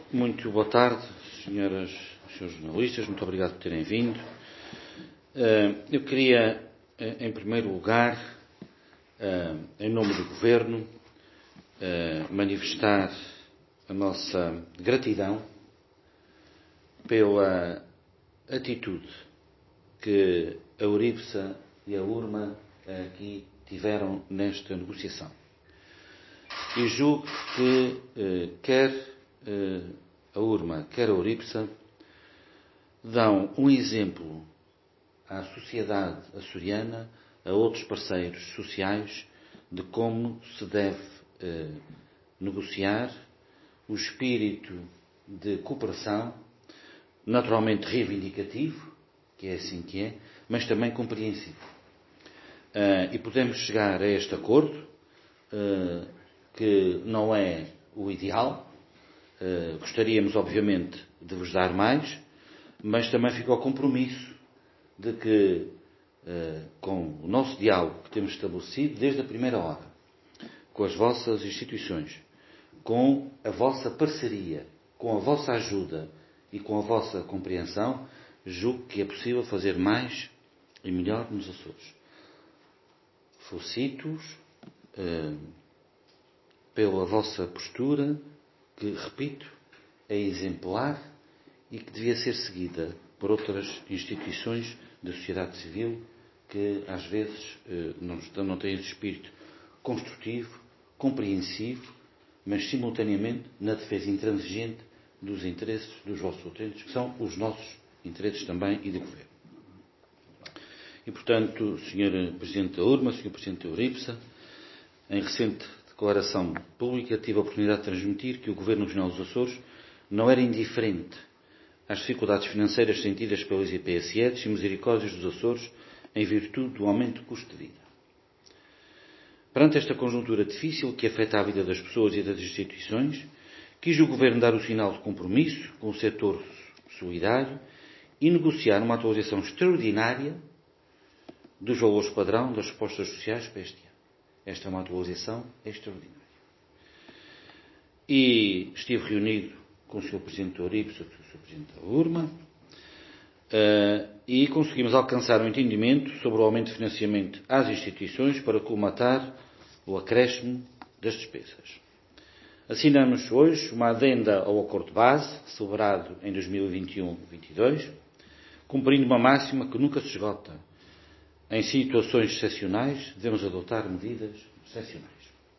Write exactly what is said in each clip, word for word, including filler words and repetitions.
Muito boa tarde, senhoras e senhores jornalistas. Muito obrigado por terem vindo. Eu queria, em primeiro lugar, em nome do Governo, manifestar a nossa gratidão pela atitude que a Euribsa e a URMA aqui tiveram nesta negociação. E julgo que quer a URMA, quer a Euribsa, dão um exemplo à sociedade açoriana, a outros parceiros sociais, de como se deve eh, negociar o espírito de cooperação, naturalmente reivindicativo, que é assim que é, mas também compreensivo. Uh, e podemos chegar a este acordo, uh, que não é o ideal. Uh, gostaríamos, obviamente, de vos dar mais, mas também fica o compromisso de que, uh, com o nosso diálogo que temos estabelecido desde a primeira hora, com as vossas instituições, com a vossa parceria, com a vossa ajuda e com a vossa compreensão, julgo que é possível fazer mais e melhor nos Açores. Felicito-os uh, pela vossa postura, que, repito, é exemplar e que devia ser seguida por outras instituições da sociedade civil que, às vezes, não, não têm esse espírito construtivo, compreensivo, mas, simultaneamente, na defesa intransigente dos interesses dos vossos utentes, que são os nossos interesses também e de Governo. E, portanto, senhor Presidente da URMA, senhor Presidente da Euribsa, em recente declaração pública, tive a oportunidade de transmitir que o Governo Regional dos Açores não era indiferente às dificuldades financeiras sentidas pelas I P S E Ds e misericórdias dos Açores em virtude do aumento do custo de vida. Perante esta conjuntura difícil que afeta a vida das pessoas e das instituições, quis o Governo dar o sinal de compromisso com o setor solidário e negociar uma atualização extraordinária dos valores padrão das respostas sociais para este ano. Esta é uma atualização extraordinária. E estive reunido com o senhor Presidente da Euribsa e com o senhor Presidente da URMA uh, e conseguimos alcançar um entendimento sobre o aumento de financiamento às instituições para colmatar o acréscimo das despesas. Assinamos hoje uma adenda ao acordo de base, celebrado em dois mil e vinte e um a vinte e dois, cumprindo uma máxima que nunca se esgota. Em situações excepcionais, devemos adotar medidas excepcionais.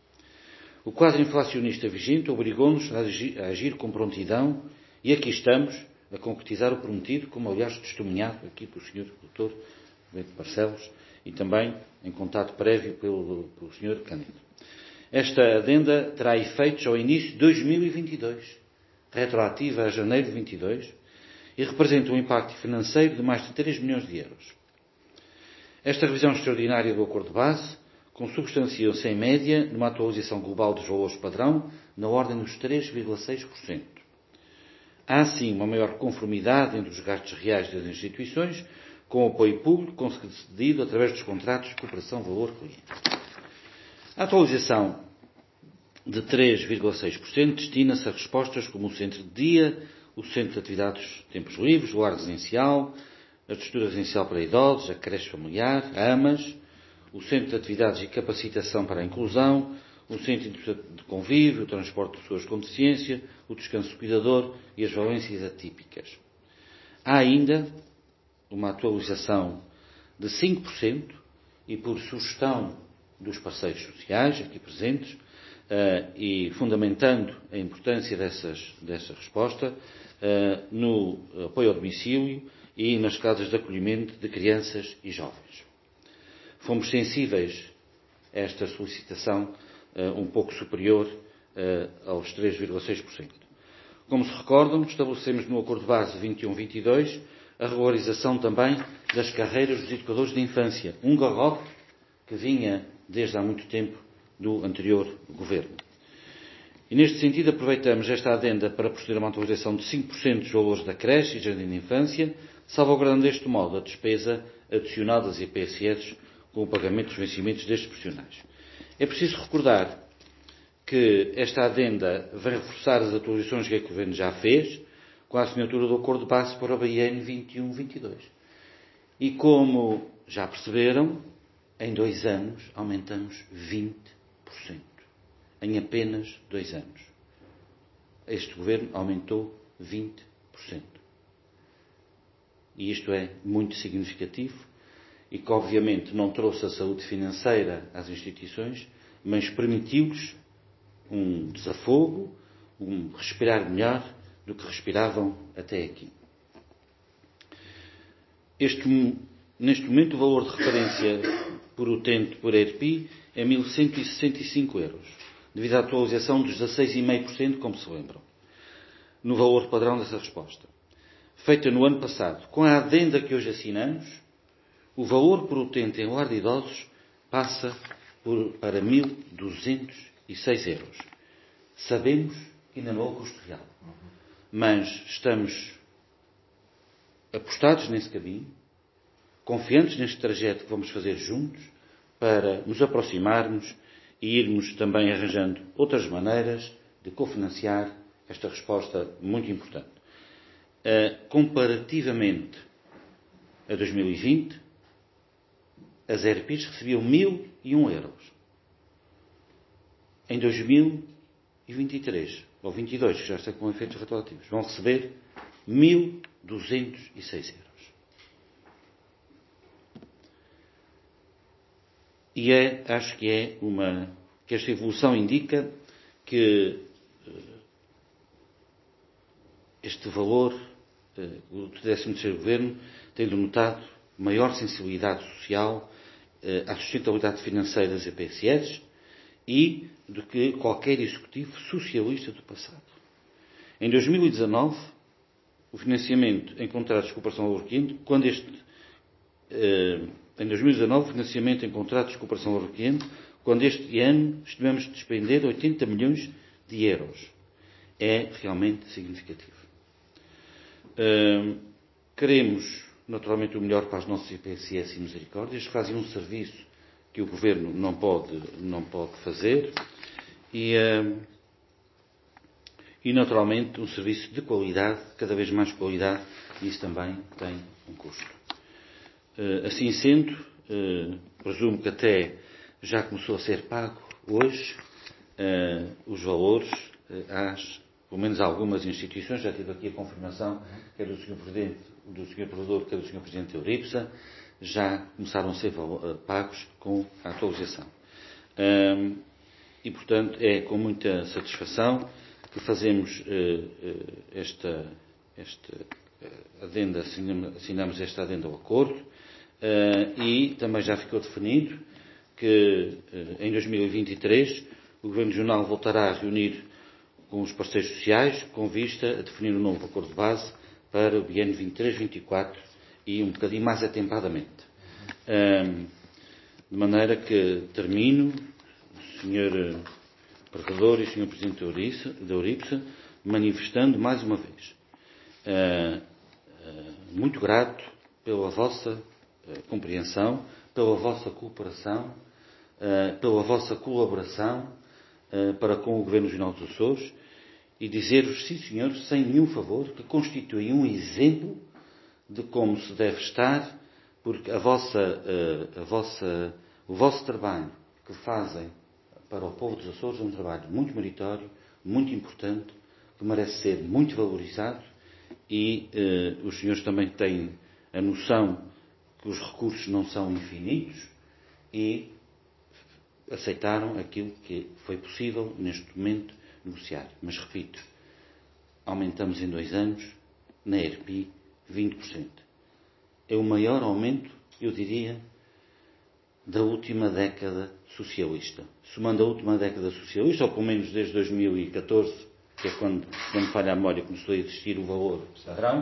O quadro inflacionista vigente obrigou-nos a agir, a agir com prontidão e aqui estamos a concretizar o prometido, como aliás testemunhado aqui pelo senhor doutor Bento Barcelos e também em contato prévio pelo, pelo senhor Cândido. Esta adenda terá efeitos ao início de dois mil e vinte e dois, retroativa a janeiro de vinte e dois, e representa um impacto financeiro de mais de três milhões de euros. Esta revisão extraordinária do acordo de base consubstancia-se em média numa atualização global dos valores padrão na ordem dos três vírgula seis por cento. Há, assim, uma maior conformidade entre os gastos reais das instituições com o apoio público concedido através dos contratos de cooperação valor-cliente. A atualização de três vírgula seis por cento destina-se a respostas como o centro de dia, o centro de atividades de tempos livres, o lar residencial, a estrutura residencial para idosos, a creche familiar, a AMAs, o Centro de Atividades e Capacitação para a Inclusão, o Centro de Convívio, o Transporte de Pessoas com Deficiência, o Descanso Cuidador e as valências atípicas. Há ainda uma atualização de cinco por cento e por sugestão dos parceiros sociais aqui presentes e fundamentando a importância dessas, dessa resposta no apoio ao domicílio e nas casas de acolhimento de crianças e jovens. Fomos sensíveis a esta solicitação uh, um pouco superior uh, aos três vírgula seis por cento. Como se recordam, estabelecemos no acordo de base vinte e um a vinte e dois a regularização também das carreiras dos educadores de infância, um garrote que vinha desde há muito tempo do anterior governo. E neste sentido aproveitamos esta adenda para proceder a uma atualização de cinco por cento dos valores da creche e jardim de infância, salvaguardando deste modo a despesa adicional das I P S E Ds com o pagamento dos vencimentos destes profissionais. É preciso recordar que esta adenda vai reforçar as atualizações que o Governo já fez, com a assinatura do acordo de base para o biênio vinte e um vinte e dois. E como já perceberam, em dois anos aumentamos vinte por cento. Em apenas dois anos. Este Governo aumentou vinte por cento. E isto é muito significativo e que obviamente não trouxe a saúde financeira às instituições, mas permitiu-lhes um desafogo, um respirar melhor do que respiravam até aqui. Este, neste momento, o valor de referência por utente por E R P I é mil cento e sessenta e cinco euros, devido à atualização dos dezasseis vírgula cinco por cento, como se lembram, no valor padrão dessa resposta. Feita no ano passado, com a adenda que hoje assinamos, o valor por utente em lar de idosos passa por, para mil duzentos e seis euros. Sabemos que ainda não é o custo real, mas estamos apostados nesse caminho, confiantes neste trajeto que vamos fazer juntos, para nos aproximarmos e irmos também arranjando outras maneiras de cofinanciar esta resposta muito importante. Uh, comparativamente a dois mil e vinte, as E R P Is recebiam mil e um euros. Em dois mil e vinte e três, ou vinte e dois, que já está com efeitos retroativos, vão receber mil duzentos e seis euros. E é, acho que é uma, que esta evolução indica que este valor, o décimo terceiro Governo, tem denotado maior sensibilidade social à sustentabilidade financeira das E P S S e do que qualquer executivo socialista do passado. Em dois mil e dezanove, o financiamento em contratos de cooperação ao Requinte, quando este, em dois mil e dezanove, o financiamento em contratos de cooperação ao Requinte, quando este ano estivemos a despender oitenta milhões de euros. É realmente significativo. Uh, queremos, naturalmente, o melhor para as nossas I P S S e misericórdias, que fazem um serviço que o Governo não pode, não pode fazer e, uh, e, naturalmente, um serviço de qualidade, cada vez mais qualidade, e isso também tem um custo. Uh, assim sendo, uh, presumo que até já começou a ser pago hoje uh, os valores uh, às pelo menos algumas instituições, já tive aqui a confirmação, quer do senhor Presidente, do senhor Provedor, quer do senhor Presidente da Euripsa, já começaram a ser pagos com a atualização. Um, e, portanto, é com muita satisfação que fazemos uh, esta, esta adenda, assinamos esta adenda ao acordo, uh, e também já ficou definido que uh, em dois mil e vinte e três o Governo Regional voltará a reunir com os parceiros sociais, com vista a definir um novo acordo de base para o biênio vinte e três vinte e quatro e um bocadinho mais atempadamente. Um, de maneira que termino, senhor Provedor e senhor Presidente da Euripsa, manifestando mais uma vez uh, uh, muito grato pela vossa uh, compreensão, pela vossa cooperação, uh, pela vossa colaboração para com o Governo Regional dos Açores e dizer-vos, sim senhor, sem nenhum favor, que constituem um exemplo de como se deve estar, porque a vossa, a vossa, o vosso trabalho que fazem para o povo dos Açores é um trabalho muito meritório, muito importante, que merece ser muito valorizado e eh, os senhores também têm a noção que os recursos não são infinitos e aceitaram aquilo que foi possível, neste momento, negociar. Mas, repito, aumentamos em dois anos, na E R P I, vinte por cento. É o maior aumento, eu diria, da última década socialista. Somando a última década socialista, ou pelo menos desde dois mil e catorze, que é quando, quando falha a memória, começou a existir o valor padrão,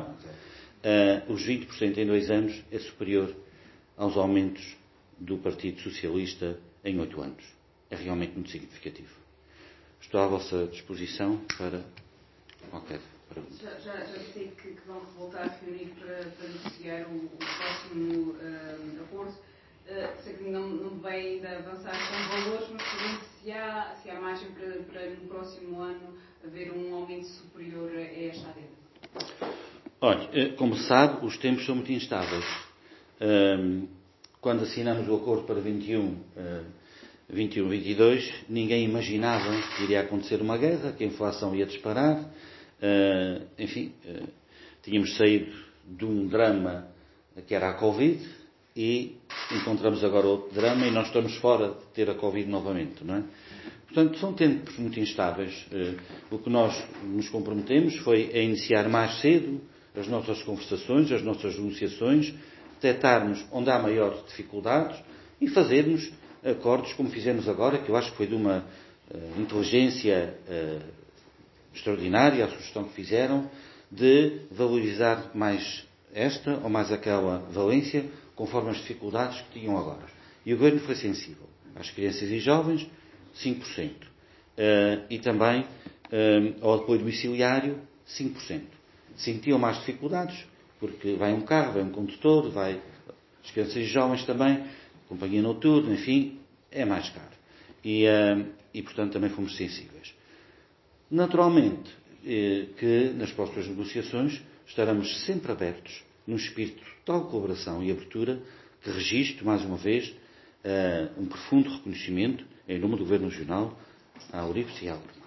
uh, os vinte por cento em dois anos é superior aos aumentos do Partido Socialista em oito anos. É realmente muito significativo. Estou à vossa disposição para qualquer pergunta. Já, já, já sei que, que vão voltar a reunir para, para negociar o, o próximo uh, acordo. Uh, sei que não, não vai ainda avançar com valores, mas pergunto se se há, se há margem para, para no próximo ano haver um aumento superior a esta adenda. Olha, como sabe, os tempos são muito instáveis. Quando assinamos o acordo para vinte e um, vinte e um, vinte e dois, ninguém imaginava que iria acontecer uma guerra, que a inflação ia disparar. Enfim, tínhamos saído de um drama que era a Covid e encontramos agora outro drama e nós estamos fora de ter a Covid novamente, não é? Portanto, são tempos muito instáveis. O que nós nos comprometemos foi a iniciar mais cedo as nossas conversações, as nossas negociações, detectarmos onde há maiores dificuldades e fazermos acordos como fizemos agora, que eu acho que foi de uma uh, inteligência uh, extraordinária a sugestão que fizeram de valorizar mais esta ou mais aquela valência conforme as dificuldades que tinham agora. E o Governo foi sensível às crianças e jovens, cinco por cento. Uh, e também uh, ao apoio domiciliário, cinco por cento. Sentiam mais dificuldades, porque vai um carro, vai um condutor, vai as crianças e jovens também, companhia noturna, enfim, é mais caro. E, uh, e portanto, também fomos sensíveis. Naturalmente, eh, que nas próximas negociações estaremos sempre abertos, num espírito de tal colaboração e abertura, que registro, mais uma vez, uh, um profundo reconhecimento, em nome do Governo Regional, à Euribus e à Urma.